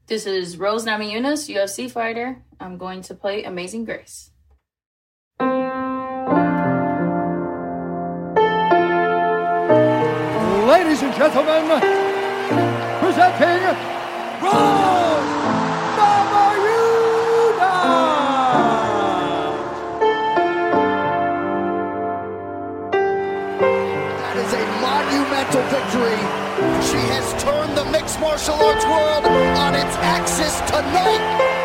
This is Rose Namajunas, UFC fighter. I'm going to play Amazing Grace. Ladies and gentlemen, presenting Rose Namajunas! That is a monumental victory. She has turned the mixed martial arts world on its axis tonight.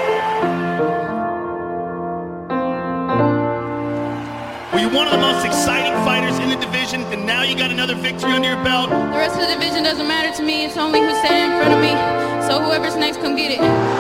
Were you one of the most exciting fighters in the division, and now you got another victory under your belt? The rest of the division doesn't matter to me. It's only who's standing in front of me. So whoever's next, come get it.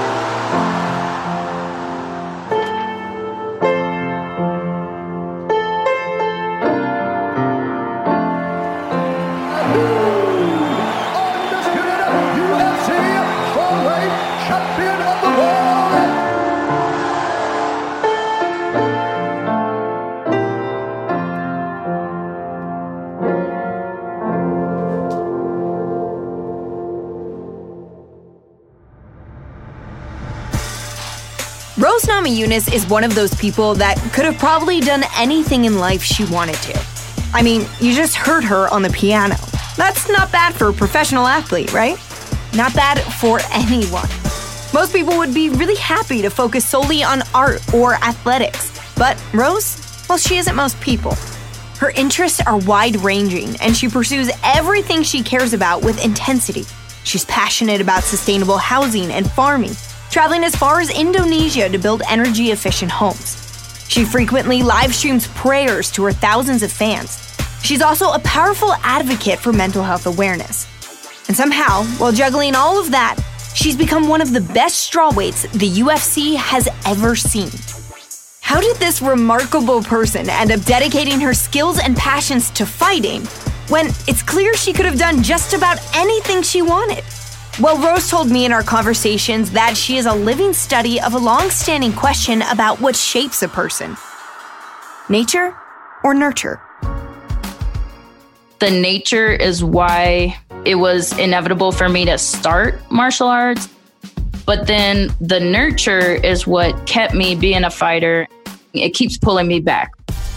Rose Namajunas is one of those people that could have probably done anything in life she wanted to. I mean, you just heard her on the piano. That's not bad for a professional athlete, right? Not bad for anyone. Most people would be really happy to focus solely on art or athletics. But Rose, well, she isn't most people. Her interests are wide-ranging, and she pursues everything she cares about with intensity. She's passionate about sustainable housing and farming, traveling as far as Indonesia to build energy-efficient homes. She frequently live streams prayers to her thousands of fans. She's also a powerful advocate for mental health awareness. And somehow, while juggling all of that, she's become one of the best strawweights the UFC has ever seen. How did this remarkable person end up dedicating her skills and passions to fighting when it's clear she could have done just about anything she wanted? Well, Rose told me in our conversations that she is a living study of a long-standing question about what shapes a person. Nature or nurture? The nature is why it was inevitable for me to start martial arts. But then the nurture is what kept me being a fighter. It keeps pulling me back.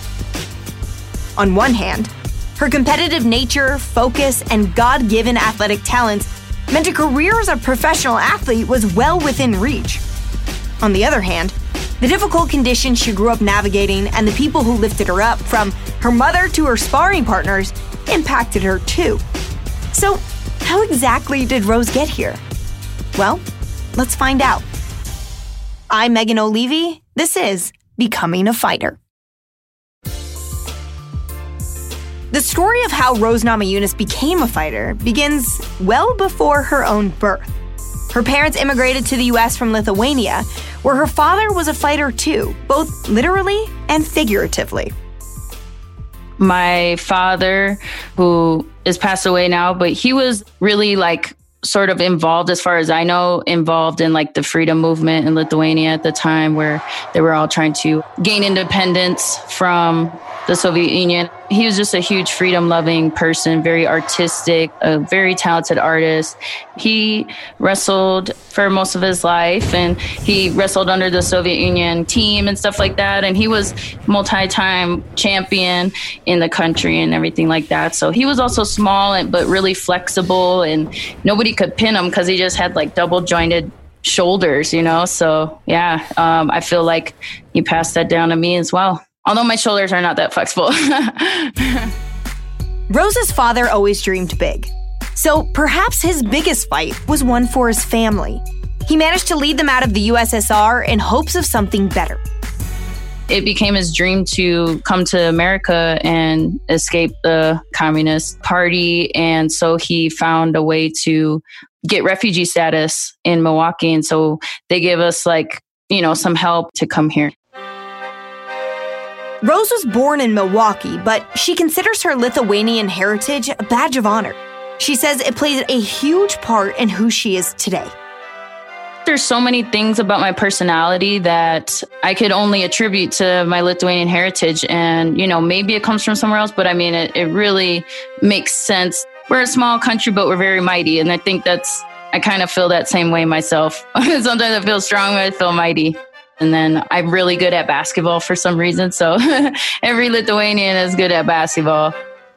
On one hand, her competitive nature, focus, and God-given athletic talents meant a career as a professional athlete was well within reach. On the other hand, the difficult conditions she grew up navigating and the people who lifted her up, from her mother to her sparring partners, impacted her too. So, how exactly did Rose get here? Well, let's find out. I'm Megan O'Leary. This is Becoming a Fighter. The story of how Rose Namajunas became a fighter begins well before her own birth. Her parents immigrated to the U.S. from Lithuania, where her father was a fighter too, both literally and figuratively. My father, who is passed away now, but he was really sort of involved, as far as I know, involved in the freedom movement in Lithuania at the time, where they were all trying to gain independence from the Soviet Union. He was just a huge freedom-loving person, very artistic, a very talented artist. He wrestled for most of his life, and he wrestled under the Soviet Union team and stuff like that. And he was multi-time champion in the country and everything like that. So he was also small but really flexible, and nobody could pin him because he just had double-jointed shoulders, So yeah, I feel like he passed that down to me as well. Although my shoulders are not that flexible. Rose's father always dreamed big. So perhaps his biggest fight was one for his family. He managed to lead them out of the USSR in hopes of something better. It became his dream to come to America and escape the Communist Party. And so he found a way to get refugee status in Milwaukee. And so they gave us some help to come here. Rose was born in Milwaukee, but she considers her Lithuanian heritage a badge of honor. She says it plays a huge part in who she is today. There's so many things about my personality that I could only attribute to my Lithuanian heritage. And, maybe it comes from somewhere else, but it really makes sense. We're a small country, but we're very mighty. And I think that's I kind of feel that same way myself. Sometimes I feel strong, I feel mighty. And then I'm really good at basketball for some reason. So every Lithuanian is good at basketball.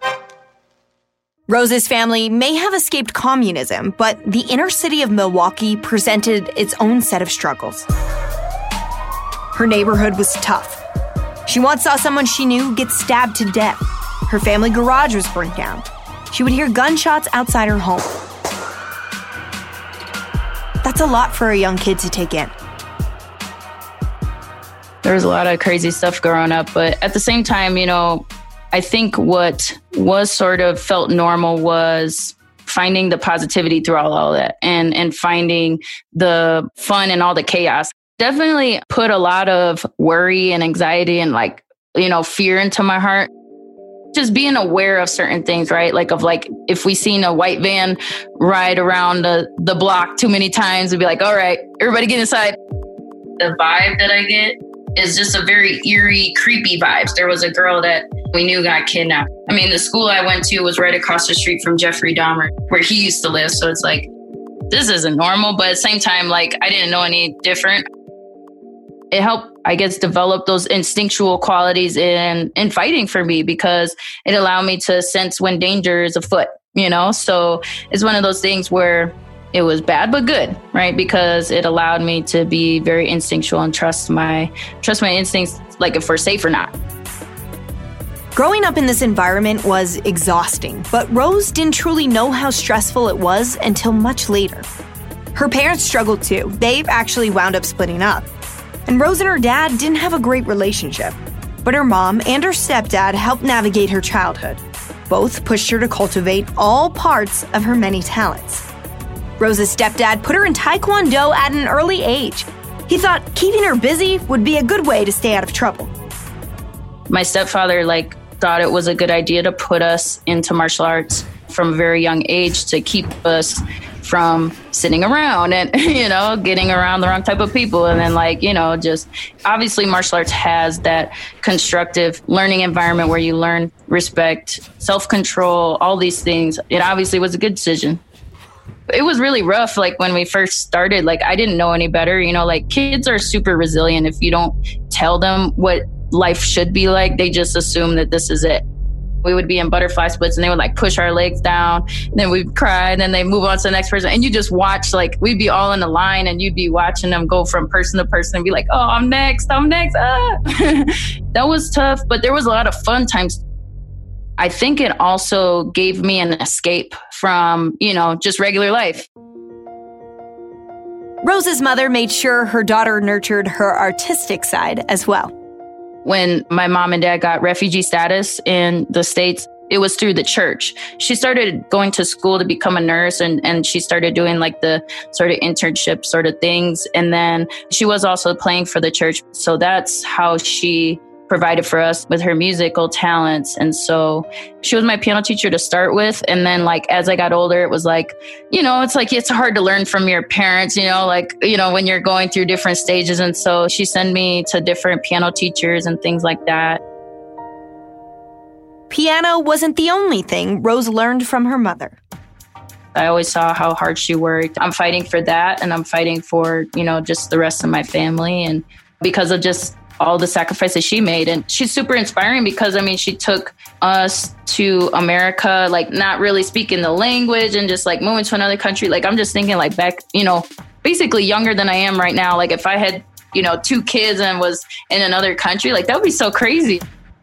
Rose's family may have escaped communism, but the inner city of Milwaukee presented its own set of struggles. Her neighborhood was tough. She once saw someone she knew get stabbed to death. Her family garage was burnt down. She would hear gunshots outside her home. That's a lot for a young kid to take in. There was a lot of crazy stuff growing up, but at the same time, I think what was sort of felt normal was finding the positivity throughout all that and finding the fun and all the chaos. Definitely put a lot of worry and anxiety and fear into my heart. Just being aware of certain things, right? If we seen a white van ride around the block too many times, we'd be like, all right, everybody get inside. The vibe that I get is just a very eerie, creepy vibes. There was a girl that we knew got kidnapped. I mean, the school I went to was right across the street from Jeffrey Dahmer, where he used to live. So it's like, this isn't normal. But at the same time, I didn't know any different. It helped, I guess, develop those instinctual qualities in fighting for me because it allowed me to sense when danger is afoot, So it's one of those things where it was bad, but good, right? Because it allowed me to be very instinctual and trust my instincts, if we're safe or not. Growing up in this environment was exhausting, but Rose didn't truly know how stressful it was until much later. Her parents struggled too. They actually wound up splitting up. And Rose and her dad didn't have a great relationship. But her mom and her stepdad helped navigate her childhood. Both pushed her to cultivate all parts of her many talents. Rose's stepdad put her in Taekwondo at an early age. He thought keeping her busy would be a good way to stay out of trouble. My stepfather, thought it was a good idea to put us into martial arts from a very young age to keep us from sitting around and, getting around the wrong type of people. And then just obviously martial arts has that constructive learning environment where you learn respect, self-control, all these things. It obviously was a good decision. It was really rough. When we first started, I didn't know any better. Kids are super resilient. If you don't tell them what life should be like, they just assume that this is it. We would be in butterfly splits and they would push our legs down, and then we'd cry, and then they move on to the next person. And you just watch, we'd be all in the line and you'd be watching them go from person to person and be like, oh, I'm next. Ah. That was tough, but there was a lot of fun times. I think it also gave me an escape from, just regular life. Rose's mother made sure her daughter nurtured her artistic side as well. When my mom and dad got refugee status in the States, it was through the church. She started going to school to become a nurse, and she started doing the sort of internship sort of things. And then she was also playing for the church. So that's how she provided for us with her musical talents. And so she was my piano teacher to start with. And then as I got older, it was it's hard to learn from your parents, when you're going through different stages. And so she sent me to different piano teachers and things like that. Piano wasn't the only thing Rose learned from her mother. I always saw how hard she worked. I'm fighting for that. And I'm fighting for, just the rest of my family. And because of just all the sacrifices she made. And she's super inspiring because, she took us to America, not really speaking the language and just moving to another country. I'm just thinking back, basically younger than I am right now. If I had, 2 kids and was in another country, that would be so crazy.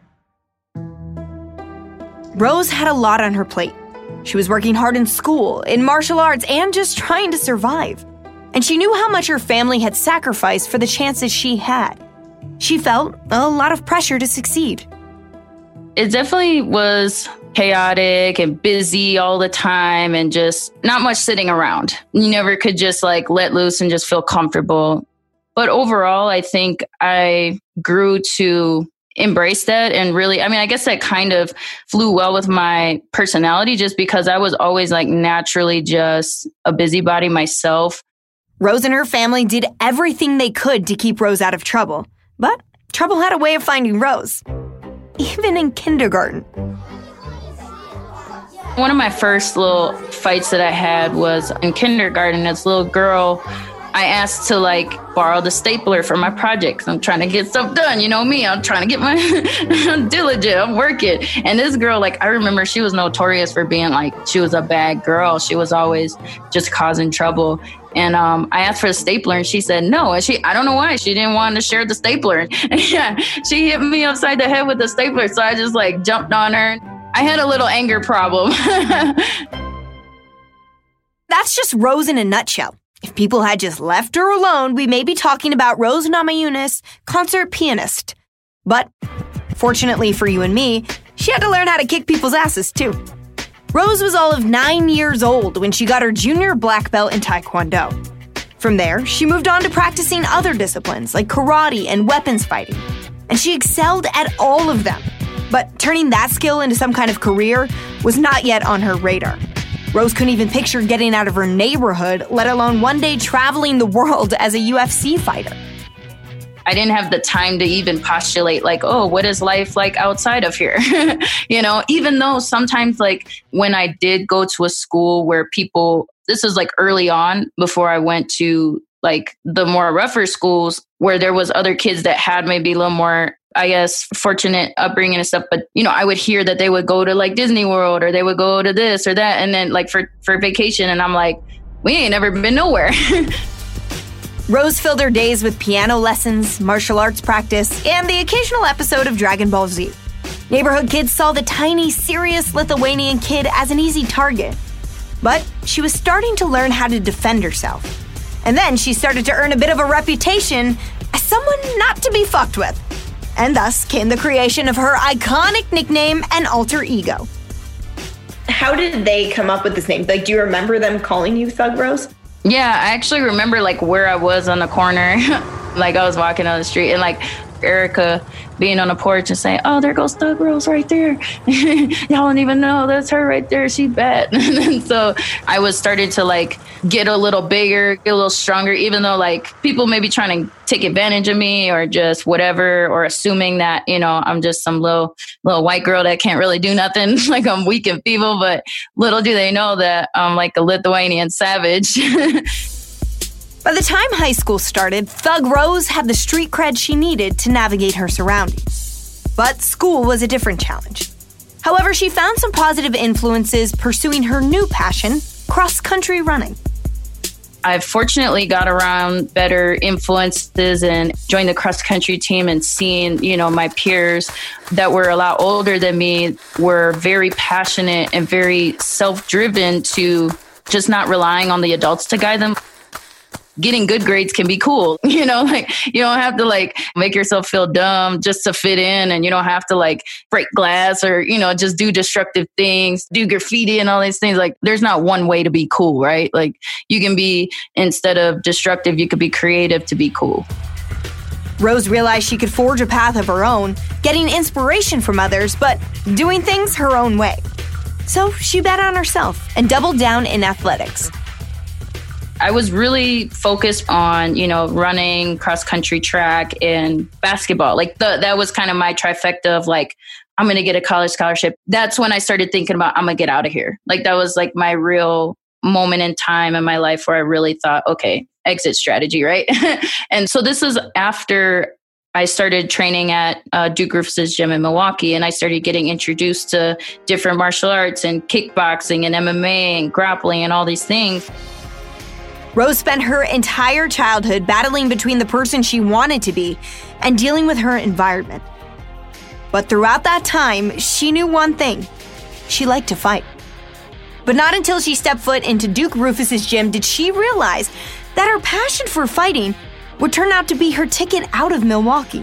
Rose had a lot on her plate. She was working hard in school, in martial arts, and just trying to survive. And she knew how much her family had sacrificed for the chances she had. She felt a lot of pressure to succeed. It definitely was chaotic and busy all the time and just not much sitting around. You never could just let loose and just feel comfortable. But overall, I think I grew to embrace that and really, I guess that kind of flew well with my personality just because I was always naturally just a busybody myself. Rose and her family did everything they could to keep Rose out of trouble. But trouble had a way of finding Rose, even in kindergarten. One of my first little fights that I had was in kindergarten. This little girl, I asked to like borrow the stapler for my projects. I'm trying to get stuff done. You know me, I'm trying to get my I'm diligent. I'm working. And this girl, like, I remember she was notorious for being like, she was a bad girl. She was always just causing trouble. And I asked for a stapler and she said no. And I don't know why, she didn't want to share the stapler. And yeah, she hit me upside the head with the stapler. So I just like jumped on her. I had a little anger problem. That's just Rose in a nutshell. If people had just left her alone, we may be talking about Rose Namajunas, concert pianist. But fortunately for you and me, she had to learn how to kick people's asses too. Rose was all of 9 years old when she got her junior black belt in Taekwondo. From there, she moved on to practicing other disciplines like karate and weapons fighting. And she excelled at all of them. But turning that skill into some kind of career was not yet on her radar. Rose couldn't even picture getting out of her neighborhood, let alone one day traveling the world as a UFC fighter. I didn't have the time to even postulate like, oh, what is life like outside of here? You know, even though sometimes like when I did go to a school where people, this was like early on before I went to like the more rougher schools where there was other kids that had maybe a little more, I guess, fortunate upbringing and stuff. But, you know, I would hear that they would go to like Disney World or they would go to this or that. And then like for vacation. And I'm like, we ain't never been nowhere. Rose filled her days with piano lessons, martial arts practice, and the occasional episode of Dragon Ball Z. Neighborhood kids saw the tiny, serious Lithuanian kid as an easy target. But she was starting to learn how to defend herself. And then she started to earn a bit of a reputation as someone not to be fucked with. And thus came the creation of her iconic nickname and alter ego. How did they come up with this name? Like, do you remember them calling you Thug Rose? Yeah, I actually remember like where I was on the corner. Like I was walking on the street and like Erica being on the porch and saying, oh, there goes Thug Rose right there. Y'all don't even know that's her right there. She's bad. And so I was starting to like get a little bigger, get a little stronger, even though like people may be trying to take advantage of me or just whatever, or assuming that, you know, I'm just some little white girl that can't really do nothing. Like I'm weak and feeble, but little do they know that I'm like a Lithuanian savage. By the time high school started, Thug Rose had the street cred she needed to navigate her surroundings. But school was a different challenge. However, she found some positive influences pursuing her new passion, cross-country running. I've fortunately got around better influences and joined the cross-country team and seeing, you know, my peers that were a lot older than me were very passionate and very self-driven to just not relying on the adults to guide them. Getting good grades can be cool. You know, like you don't have to like make yourself feel dumb just to fit in, and you don't have to like break glass or, you know, just do destructive things, do graffiti and all these things. Like there's not one way to be cool, right? Like you can be, instead of destructive, you could be creative to be cool. Rose realized she could forge a path of her own, getting inspiration from others, but doing things her own way. So she bet on herself and doubled down in athletics. I was really focused on, you know, running, cross-country track, and basketball. Like that was kind of my trifecta of like, I'm going to get a college scholarship. That's when I started thinking about, I'm going to get out of here. Like that was like my real moment in time in my life where I really thought, okay, exit strategy, right? And so this is after I started training at Duke Roufus's gym in Milwaukee, and I started getting introduced to different martial arts and kickboxing and MMA and grappling and all these things. Rose spent her entire childhood battling between the person she wanted to be and dealing with her environment. But throughout that time, she knew one thing. She liked to fight. But not until she stepped foot into Duke Roufus's gym did she realize that her passion for fighting would turn out to be her ticket out of Milwaukee.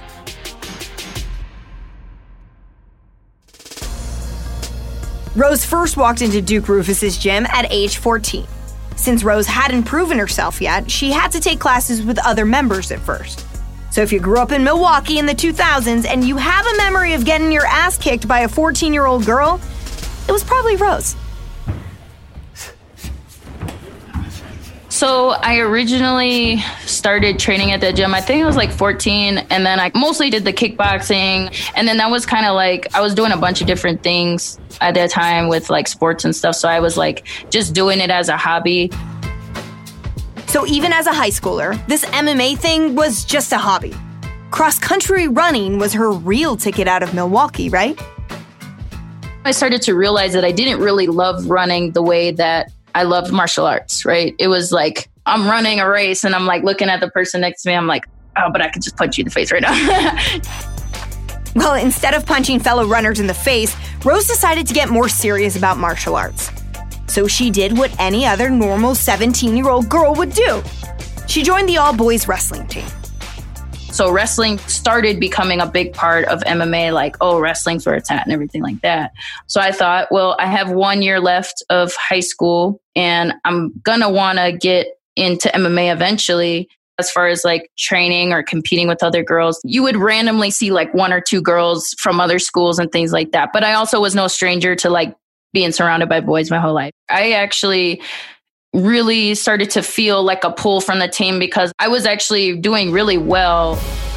Rose first walked into Duke Roufus's gym at age 14. Since Rose hadn't proven herself yet, she had to take classes with other members at first. So if you grew up in Milwaukee in the 2000s and you have a memory of getting your ass kicked by a 14-year-old girl, it was probably Rose. So I originally started training at the gym. I think I was like 14. And then I mostly did the kickboxing. And then that was kind of like, I was doing a bunch of different things at that time with like sports and stuff. So I was like just doing it as a hobby. So even as a high schooler, this MMA thing was just a hobby. Cross-country running was her real ticket out of Milwaukee, right? I started to realize that I didn't really love running the way that I loved martial arts, right? It was like, I'm running a race and I'm like looking at the person next to me. I'm like, oh, but I could just punch you in the face right now. Well, instead of punching fellow runners in the face, Rose decided to get more serious about martial arts. So she did what any other normal 17-year-old girl would do. She joined the all-boys wrestling team. So wrestling started becoming a big part of MMA, like, oh, wrestling's where it's at and everything like that. So I thought, well, I have 1 year left of high school and I'm going to want to get into MMA eventually. As far as like training or competing with other girls, you would randomly see like 1 or 2 girls from other schools and things like that. But I also was no stranger to like being surrounded by boys my whole life. I actually really started to feel like a pull from the team because I was actually doing really well.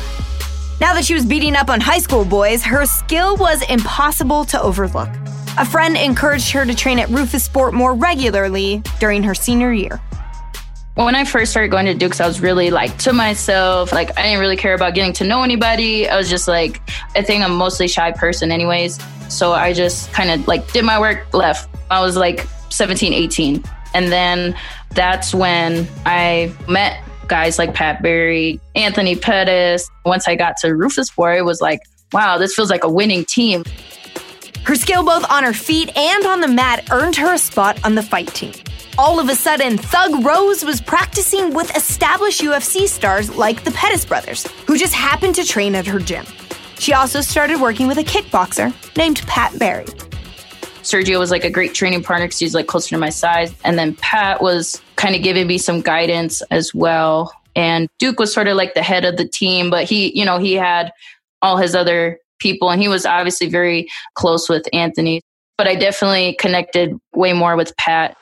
Now that she was beating up on high school boys, her skill was impossible to overlook. A friend encouraged her to train at Rufus Sport more regularly during her senior year. When I first started going to Dukes, I was really like to myself, like I didn't really care about getting to know anybody. I was just like, I think I'm mostly a shy person anyways. So I just kind of like did my work, left. I was like 17, 18. And then that's when I met guys like Pat Barry, Anthony Pettis. Once I got to Rufus Sport, it was like, wow, this feels like a winning team. Her skill both on her feet and on the mat earned her a spot on the fight team. All of a sudden, Thug Rose was practicing with established UFC stars like the Pettis brothers, who just happened to train at her gym. She also started working with a kickboxer named Pat Barry. Sergio was like a great training partner because he's like closer to my size. And then Pat was kind of giving me some guidance as well. And Duke was sort of like the head of the team, but he had all his other people and he was obviously very close with Anthony. But I definitely connected way more with Pat.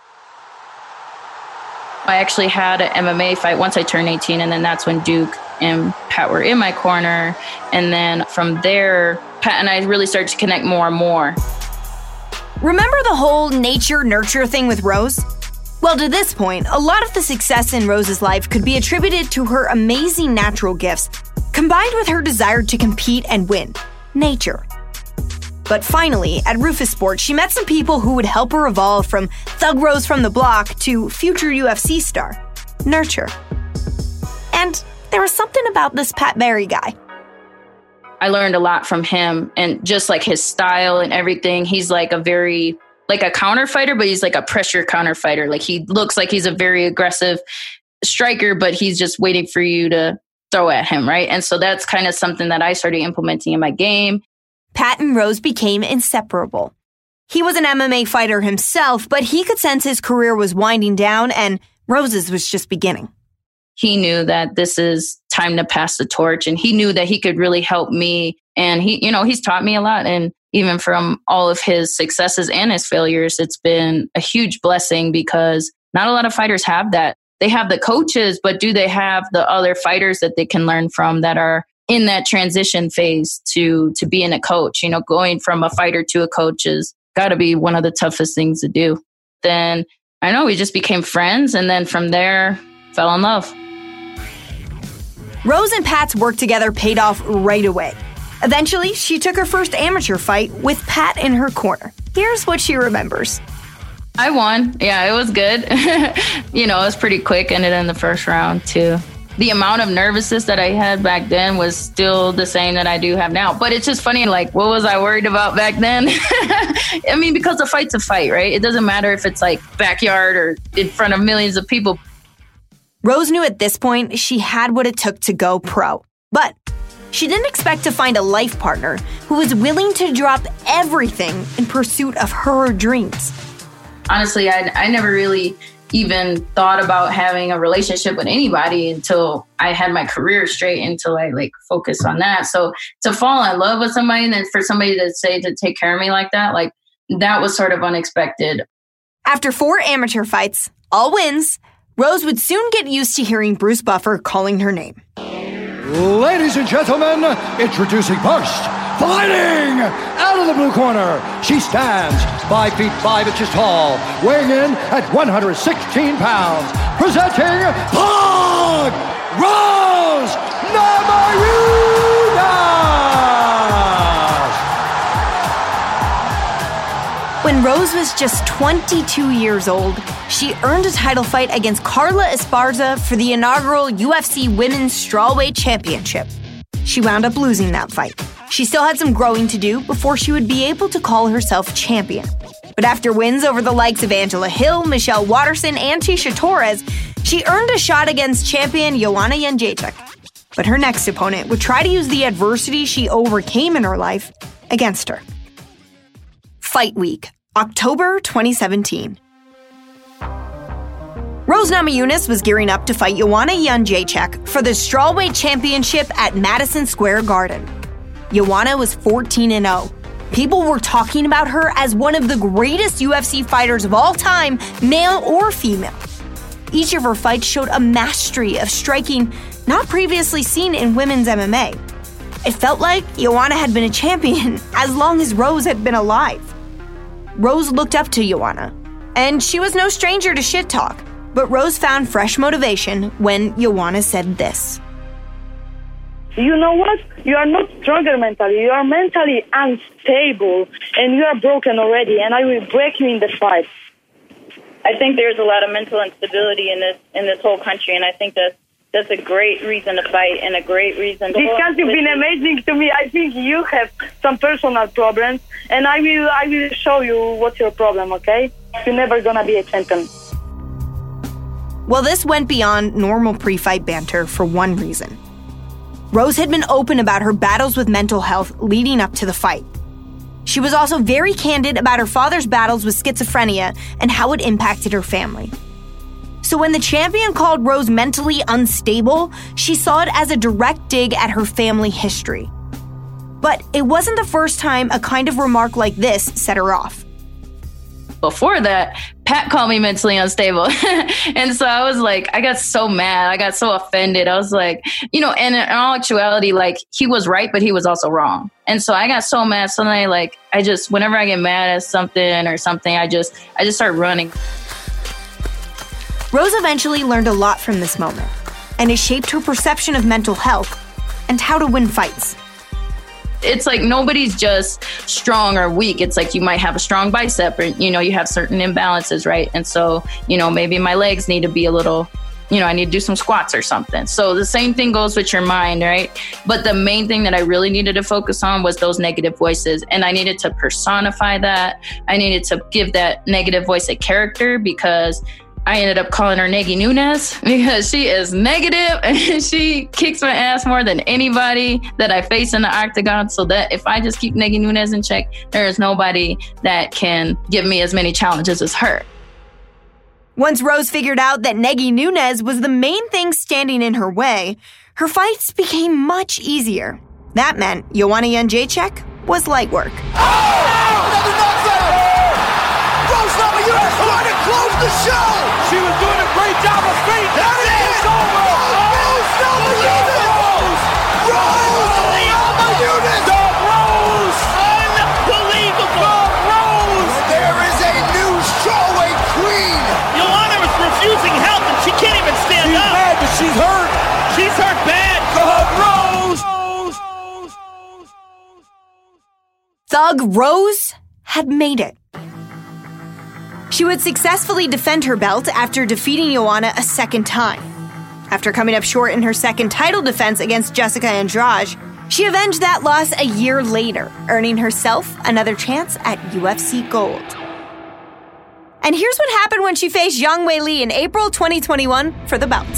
I actually had an MMA fight once I turned 18, and then that's when Duke and Pat were in my corner. And then from there, Pat and I really started to connect more and more. Remember the whole nature-nurture thing with Rose? Well, to this point, a lot of the success in Rose's life could be attributed to her amazing natural gifts, combined with her desire to compete and win. Nature. But finally, at Rufus Sport, she met some people who would help her evolve from Thug Rose from the block to future UFC star, Nurture. And there was something about this Pat Barry guy. I learned a lot from him and just like his style and everything. He's like a very, like a counter fighter, but he's like a pressure counter fighter. Like he looks like he's a very aggressive striker, but he's just waiting for you to throw at him, right? And so that's kind of something that I started implementing in my game. Pat and Rose became inseparable. He was an MMA fighter himself, but he could sense his career was winding down and Rose's was just beginning. He knew that this is time to pass the torch, and he knew that he could really help me. And he's taught me a lot. And even from all of his successes and his failures, it's been a huge blessing because not a lot of fighters have that. They have the coaches, but do they have the other fighters that they can learn from that are in that transition phase to being a coach? Going from a fighter to a coach is got to be one of the toughest things to do. Then I know we just became friends, and then from there, fell in love. Rose and Pat's work together paid off right away. Eventually, she took her first amateur fight with Pat in her corner. Here's what she remembers. I won. Yeah, it was good. It was pretty quick. Ended in the first round, too. The amount of nervousness that I had back then was still the same that I do have now. But it's just funny, like, what was I worried about back then? I mean, because a fight's a fight, right? It doesn't matter if it's like backyard or in front of millions of people. Rose knew at this point she had what it took to go pro. But she didn't expect to find a life partner who was willing to drop everything in pursuit of her dreams. Honestly, I never really even thought about having a relationship with anybody until I had my career straight, until I focused on that. So to fall in love with somebody and then for somebody to say to take care of me like that was sort of unexpected. After 4 amateur fights, all wins, Rose would soon get used to hearing Bruce Buffer calling her name. Ladies and gentlemen, introducing first, fighting out of the blue corner. She stands 5 feet 5 inches tall, weighing in at 116 pounds. Presenting Pug Rose Namajunas! When Rose was just 22 years old, she earned a title fight against Carla Esparza for the inaugural UFC Women's Strawweight Championship. She wound up losing that fight. She still had some growing to do before she would be able to call herself champion. But after wins over the likes of Angela Hill, Michelle Waterson, and Tecia Torres, she earned a shot against champion Joanna Jędrzejczyk. But her next opponent would try to use the adversity she overcame in her life against her. Fight Week, October 2017. Rose Namajunas was gearing up to fight Joanna Jędrzejczyk for the Strawweight Championship at Madison Square Garden. Joanna was 14-0. People were talking about her as one of the greatest UFC fighters of all time, male or female. Each of her fights showed a mastery of striking not previously seen in women's MMA. It felt like Joanna had been a champion as long as Rose had been alive. Rose looked up to Joanna, and she was no stranger to shit talk. But Rose found fresh motivation when Joanna said this. You know what? You are not stronger mentally. You are mentally unstable, and you are broken already, and I will break you in the fight. I think there's a lot of mental instability in this whole country, and I think that's a great reason to fight and a great reason to... This country has been amazing to me. I think you have some personal problems, and I will show you what's your problem, okay? You're never gonna be a champion. Well, this went beyond normal pre-fight banter for one reason. Rose had been open about her battles with mental health leading up to the fight. She was also very candid about her father's battles with schizophrenia and how it impacted her family. So when the champion called Rose mentally unstable, she saw it as a direct dig at her family history. But it wasn't the first time a kind of remark like this set her off. Before that, Pat called me mentally unstable. And so I was like, I got so mad. I got so offended. I was like, and in all actuality, like, he was right, but he was also wrong. And so I got so mad. Suddenly, like, whenever I get mad at something, I just start running. Rose eventually learned a lot from this moment, and it shaped her perception of mental health and how to win fights. It's like nobody's just strong or weak. It's like you might have a strong bicep, or, you have certain imbalances, right? And so, maybe my legs need to be a little, I need to do some squats or something. So the same thing goes with your mind, right? But the main thing that I really needed to focus on was those negative voices. And I needed to personify that. I needed to give that negative voice a character, because I ended up calling her Neggy Nunes, because she is negative and she kicks my ass more than anybody that I face in the octagon. So that if I just keep Neggy Nunes in check, there is nobody that can give me as many challenges as her. Once Rose figured out that Neggy Nunes was the main thing standing in her way, her fights became much easier. That meant Joanna Jędrzejczyk was light work. Another knockdown! Rose Namajunas trying to close the show! She was doing a great job of feet. That is it! Rose Namajunas! Rose Namajunas! Rose! Unbelievable! Rose! There is a new strawweight queen! Joanna is refusing help and she can't even stand up. She's mad, but she's hurt. She's hurt bad. Rose! Thug Rose had made it. She would successfully defend her belt after defeating Joanna a second time. After coming up short in her second title defense against Jessica Andrade, she avenged that loss a year later, earning herself another chance at UFC Gold. And here's what happened when she faced Zhang Weili in April 2021 for the belt.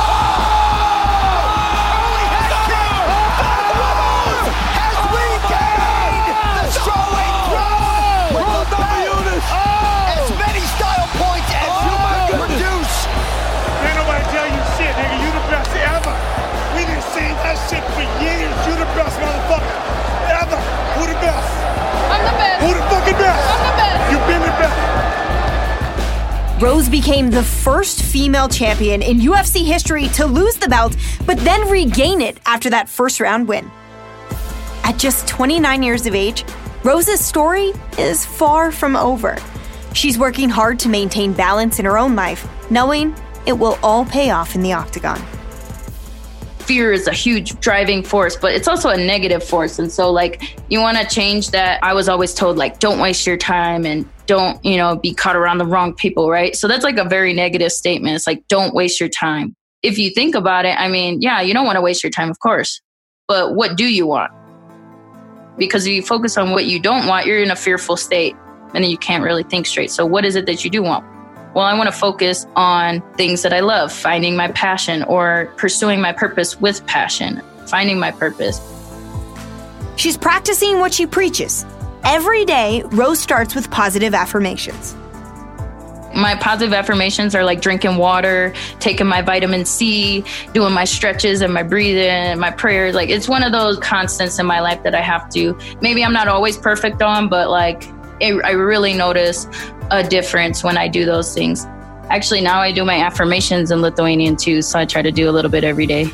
Shit for years. You the best motherfucker ever. Who the best? I'm the best. Who the fucking best? I'm the best. You've been the best. Rose became the first female champion in UFC history to lose the belt, but then regain it after that first-round win. At just 29 years of age, Rose's story is far from over. She's working hard to maintain balance in her own life, knowing it will all pay off in the octagon. Fear is a huge driving force, but it's also a negative force. And so you want to change that. I was always told don't waste your time and don't, be caught around the wrong people, right? So that's a very negative statement. It's don't waste your time. If you think about it, you don't want to waste your time, of course. But what do you want? Because if you focus on what you don't want, you're in a fearful state and then you can't really think straight. So what is it that you do want? Well, I want to focus on things that I love, finding my passion or pursuing my purpose with passion, finding my purpose. She's practicing what she preaches. Every day, Rose starts with positive affirmations. My positive affirmations are drinking water, taking my vitamin C, doing my stretches and my breathing and my prayers. It's one of those constants in my life that I have to, maybe I'm not always perfect on, but I really notice a difference when I do those things. Actually, now I do my affirmations in Lithuanian too, so I try to do a little bit every day.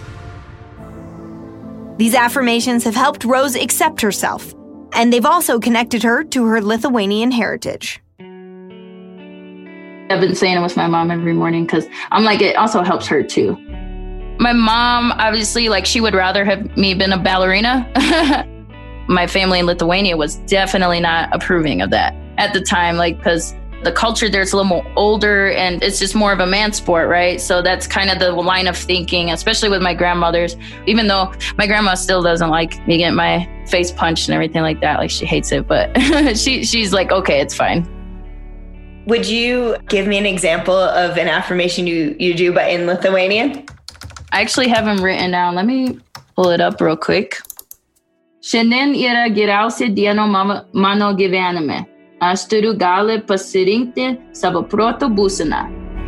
These affirmations have helped Rose accept herself, and they've also connected her to her Lithuanian heritage. I've been saying it with my mom every morning because I'm it also helps her too. My mom, obviously, she would rather have me been a ballerina. My family in Lithuania was definitely not approving of that at the time, because the culture there's a little more older and it's just more of a man sport, right? So that's kind of the line of thinking, especially with my grandmothers, even though my grandma still doesn't like me getting my face punched and everything like that. She hates it, but she's okay, it's fine. Would you give me an example of an affirmation you do, but in Lithuanian? I actually have them written down. Let me pull it up real quick. Šiandien yra geriausia diena mano gyvenime. Aš turiu gali pasirinkti savo proto būseną.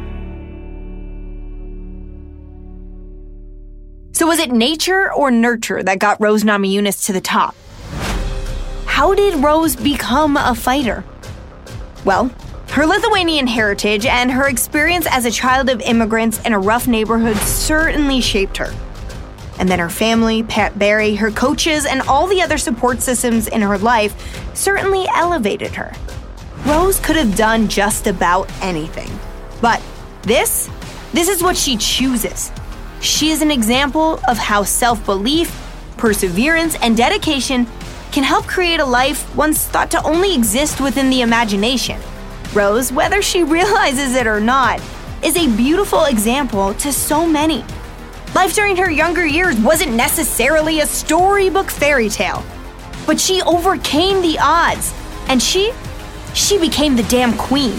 So was it nature or nurture that got Rose Namajunas to the top? How did Rose become a fighter? Well, her Lithuanian heritage and her experience as a child of immigrants in a rough neighborhood certainly shaped her. And then her family, Pat Barry, her coaches, and all the other support systems in her life certainly elevated her. Rose could have done just about anything. But this is what she chooses. She is an example of how self-belief, perseverance, and dedication can help create a life once thought to only exist within the imagination. Rose, whether she realizes it or not, is a beautiful example to so many. Life during her younger years wasn't necessarily a storybook fairy tale, but she overcame the odds, and she became the damn queen.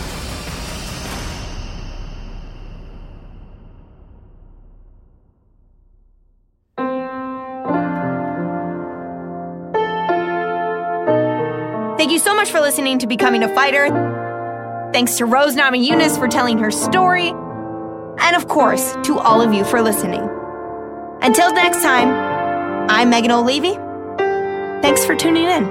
Thank you so much for listening to Becoming a Fighter. Thanks to Rose Namajunas for telling her story. And of course, to all of you for listening. Until next time, I'm Megan O'Leary. Thanks for tuning in.